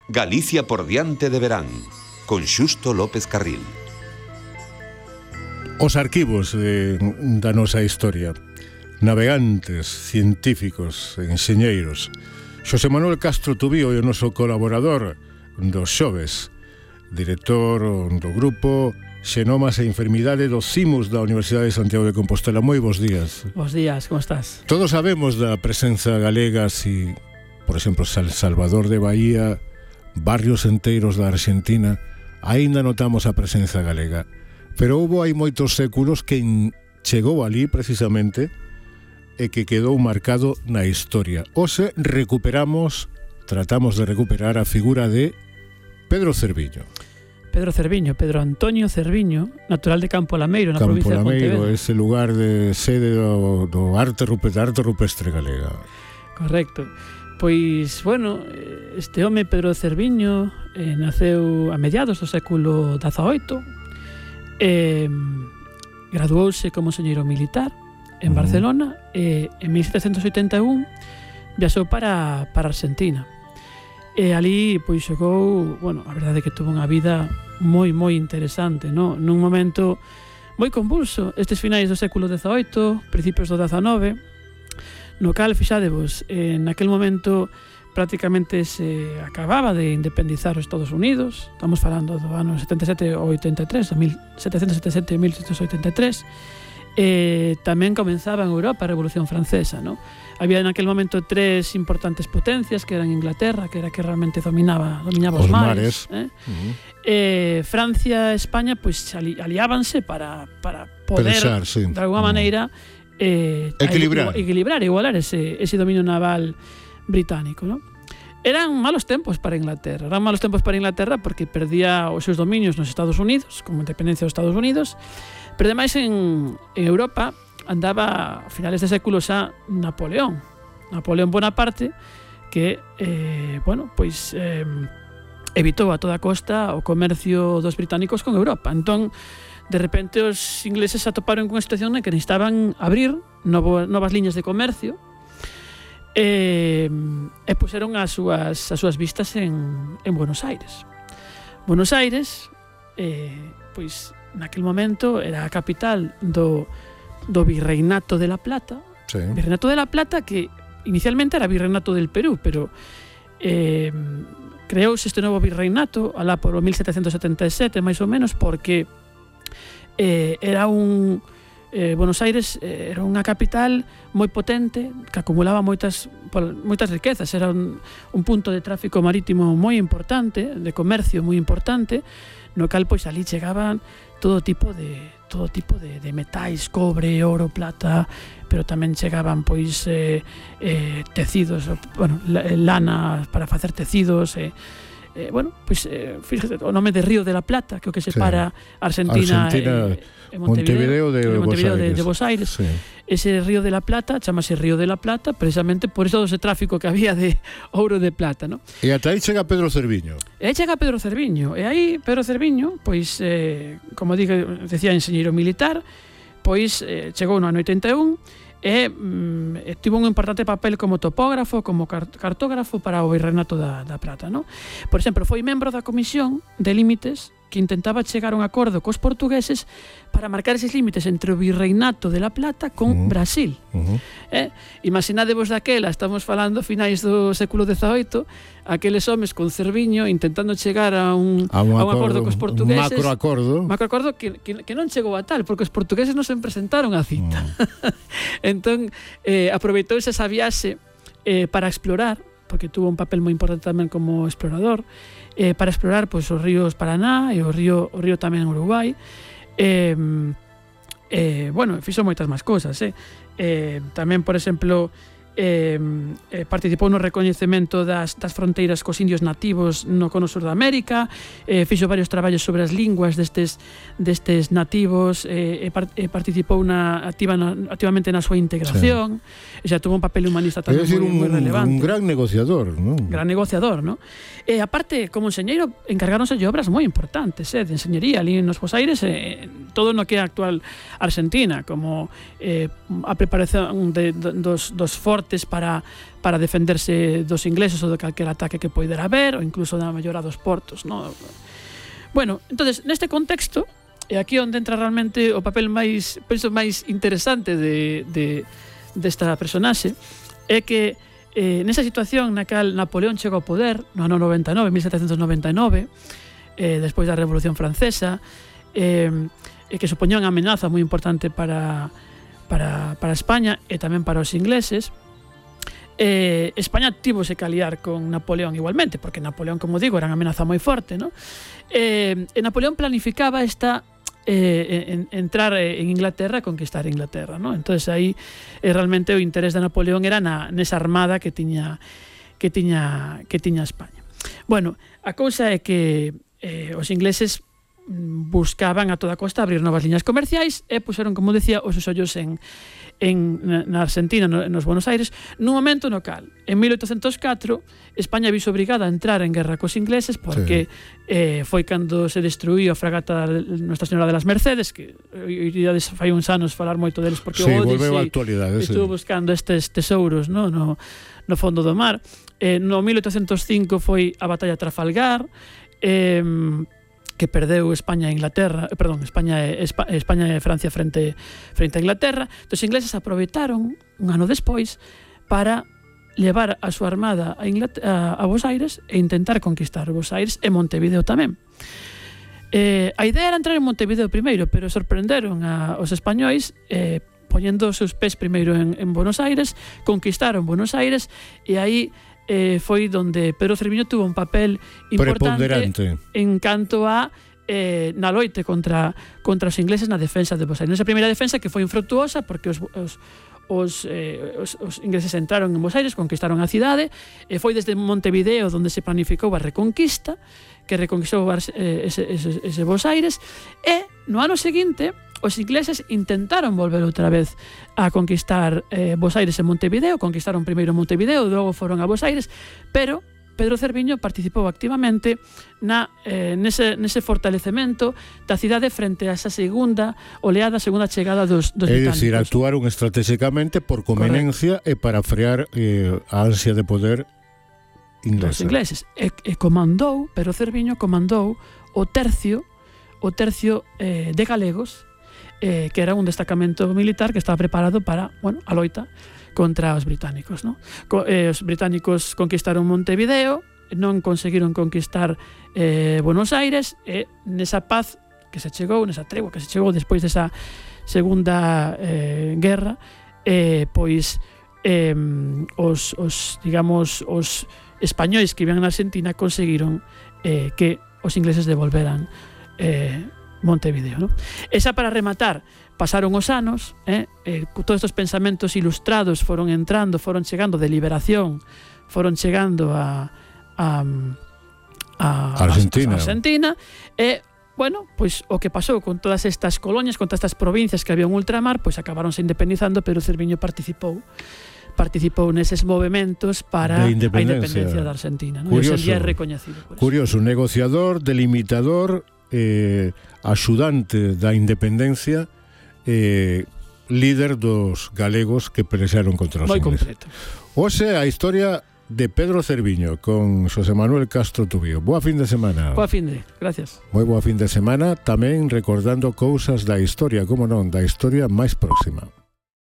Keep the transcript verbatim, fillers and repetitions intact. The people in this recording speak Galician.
Galicia por diante de verán, con Xusto López Carril. Os arquivos de, da nosa historia. Navegantes, científicos, enxeñeiros. Xosé Manuel Castro Tubío é o noso colaborador dos xoves, director do grupo Xenomas e Enfermidade do CIMUS da Universidade de Santiago de Compostela. Moi bons días. Bos días, como estás? Todos sabemos da presenza galega, si, por exemplo, San Salvador de Bahía, barrios enteiros da Argentina, aínda notamos a presenza galega. Pero houbo hai moitos séculos que chegou ali precisamente e que quedou marcado na historia. Hoxe recuperamos, tratamos de recuperar a figura de Pedro Cerviño. Pedro Cerviño, Pedro Antonio Cerviño, natural de Campo Lameiro, na Campo provincia de Lameiro, Pontevedra. ese lugar de sede do, do arte, rupestre, arte rupestre galega. Correcto. Pois, bueno, este home, Pedro Cerviño, eh, naceu a mediados do século dezaoito, eh, graduouse como enxeñeiro militar en Barcelona e en mil setecentos oitenta e un viaxou para, para Argentina. E ali pois xogou, bueno, a verdade é que tuvo unha vida moi moi interesante, no? Nun momento moi convulso, estes finais do século dezaoito, principios do dezanove, no cal, fixadevos, en aquel momento prácticamente se acababa de independizar os Estados Unidos, estamos falando do ano setenta e sete ao oitenta e tres, de mil setecentos setenta e sete a mil setecentos oitenta e tres. Eh, tamén comenzaba en Europa a Revolución Francesa, ¿no? Había en aquel momento tres importantes potencias, que eran Inglaterra, que era que realmente dominaba, dominaba os, os mares, mares. Eh? Uh-huh. eh, Francia e España pues, ali, aliábanse para, para poder, Pensar, sí. de alguna uh-huh. maneira, eh, equilibrar. equilibrar, igualar ese, ese dominio naval británico, ¿no? Eran malos tempos para Inglaterra, eran malos tempos para Inglaterra porque perdía os seus dominios nos Estados Unidos, como independencia dos Estados Unidos, pero ademais en, en Europa andaba a finales de século xa Napoleón, Napoleón Bonaparte, que, eh, bueno, pois eh, evitou a toda costa o comercio dos británicos con Europa. Entón, de repente, os ingleses se atoparon con unha situación en que necesitaban abrir novo, novas liñas de comercio e, e puseron as súas, as súas vistas en, en Buenos Aires. Buenos Aires, eh, pois, naquel momento era a capital do, do Virreinato de la Plata. Sí. Virreinato de la Plata, que inicialmente era Virreinato del Perú, pero eh, creouse este novo Virreinato alá por o mil setecentos setenta e sete, máis ou menos, porque eh, era un eh, Buenos Aires eh, era unha capital moi potente que acumulaba moitas moitas riquezas, era un, un punto de tráfico marítimo moi importante, de comercio moi importante, no cal pois ali chegaban todo tipo de todo tipo de, de metais, cobre, oro, plata, pero tamén chegaban pois eh, eh, tecidos, bueno, lana para facer tecidos, eh, eh, bueno, pois eh, fíjate, o nome de Río de la Plata, que é o que separa sí. Argentina, Argentina e, e Montevideo, Montevideo de, de Montevideo Buenos Aires. De, de Buenos Aires. Sí. Ese Río de la Plata chamase Río de la Plata precisamente por todo ese tráfico que había de ouro de plata, ¿no? E ata aí chega Pedro Cerviño. E aí chega Pedro Cerviño. E aí Pedro Cerviño, pois, eh, como dije, decía, enxeñeiro militar, pois eh, chegou no ano oitenta e un e mm, tivo un importante papel como topógrafo, como cartógrafo para o Virreinato da, da Plata, ¿no? Por exemplo, foi membro da Comisión de Límites que intentaba chegar a un acordo cos portugueses para marcar eses límites entre o Virreinato de la Plata con uh-huh. Brasil. Uh-huh. Eh? Imaginadevos daquela, estamos falando finais do século dezaoito, aqueles homes con Cerviño intentando chegar a un, a un, a un acordo, acordo cos portugueses. Un macroacordo. Macroacordo que, que, que non chegou a tal, porque os portugueses non se presentaron a cita. Uh-huh. Entón, eh, aproveitouse esa viaxe eh, para explorar, porque tuvo un papel moi importante tamén como explorador, eh, para explorar pois, os ríos Paraná e o río, o río tamén Uruguai. Eh, eh, bueno, fixo moitas máis cousas. Eh. Eh, tamén, por exemplo, eh, eh, participou no recoñecemento das, das fronteiras cos indios nativos no cono sur da América, eh, fixo varios traballos sobre as linguas destes, destes nativos, eh, e, part, e participou na, activa na, activamente na súa integración, sí. E xa tuvo un papel humanista tamén moi, un, moi relevante. Un gran negociador, ¿no? Gran negociador, ¿no? E aparte, como enxeñeiro, encargáronse de obras moi importantes, eh, de enxeñería ali nos Buenos Aires, eh, todo no que é a actual Argentina, como eh, a preparación de, de, dos, dos fortes para, para defenderse dos ingleses ou de calquer ataque que poidera haber, ou incluso da mellora dos portos, no? Bueno, entonces, neste contexto, é aquí onde entra realmente o papel máis, penso, máis interesante de, de, desta personaxe, é que eh, nesa situación na cal Napoleón chega ao poder no ano noventa e nove, mil setecentos noventa e nove, eh, despois da Revolución Francesa, eh, que supoñía unha amenaza moi importante para, para, para España e tamén para os ingleses. eh, España tivose que aliar con Napoleón igualmente, porque Napoleón, como digo, era unha amenaza moi forte, ¿no? eh, e Napoleón planificaba esta eh, en, entrar en Inglaterra e conquistar Inglaterra, ¿no? Entonces aí eh, realmente o interés de Napoleón era na, nesa armada que tiña que tiña que tiña España. Bueno, a cousa é que eh, os ingleses buscaban a toda costa abrir novas liñas comerciais e puseron, como decía, os ollos en, en na Argentina, no, nos Buenos Aires, nun momento no cal, en mil oitocentos catro, España viso obrigada a entrar en guerra cos ingleses porque sí. eh, foi cando se destruíu a fragata Nuestra Señora de las Mercedes, que iríades fai uns anos falar moito deles, porque sí, o Odyssey estuvo sí. buscando estes tesouros, no, no, no fondo do mar. Eh, no mil oitocentos cinco foi a batalla de Trafalgar, eh, que perdeu España e Inglaterra, perdón, España e España e Francia frente frente a Inglaterra. Os ingleses aproveitaron un ano despois para levar a súa armada a, a, a Buenos Aires e intentar conquistar Buenos Aires e Montevideo tamén. Eh, a idea era entrar en Montevideo primeiro, pero sorprenderon a, os españois eh, poñendo os seus pés primeiro en, en Buenos Aires, conquistaron Buenos Aires e aí Eh, foi donde Pedro Cerviño tuvo un papel importante en canto a eh, na loite contra, contra os ingleses na defensa de Buenos Aires. Nesa primeira defensa que foi infructuosa porque os, os, os, eh, os, os ingleses entraron en Buenos Aires, conquistaron a cidade, e foi desde Montevideo donde se planificou a reconquista, que reconquistou eh, ese, ese, ese Buenos Aires, e no ano seguinte os ingleses intentaron volver outra vez a conquistar eh, Buenos Aires e Montevideo, conquistaron primeiro Montevideo, logo foron a Buenos Aires, pero Pedro Cerviño participou activamente na, eh, nese, nese fortalecemento da cidade frente a esa segunda oleada, segunda chegada dos, dos británicos. É dicir, actuaron estratégicamente por conveniencia e para frear eh, a ansia de poder inglesa. Dos ingleses. E, e comandou, Pedro Cerviño comandou o tercio, o tercio eh, de galegos, Eh, que era un destacamento militar que estaba preparado para, bueno, a loita contra os británicos, ¿no? Co eh, os británicos conquistaron Montevideo, non conseguiron conquistar eh, Buenos Aires, e nesa paz que se chegou, nesa tregua que se chegou despois desa segunda eh, guerra, eh, pois eh, os, os, digamos, os españois que iban na Argentina conseguiron eh, que os ingleses devolveran eh, Montevideo, ¿no? Esa, para rematar, pasaron os anos, eh, eh, todos estes pensamentos ilustrados foron entrando, foron chegando de liberación, foron chegando a a, a Argentina, a Argentina e, bueno, pois o que pasou con todas estas colonias, con todas estas provincias que había en ultramar, pois acabaronse independizando, pero Cerviño participou participou neses movementos para a independencia da Argentina, ¿no? Curioso, e é recoñecido por eso. Curioso, negociador, delimitador, eh, axudante da independencia, eh, líder dos galegos que pelexaron contra os moi ingleses. completo. Oxe, a historia de Pedro Cerviño con Xosé Manuel Castro Tubío. Boa fin de semana. Boa fin de, gracias. Moi boa fin de semana, tamén recordando cousas da historia, como non, da historia máis próxima.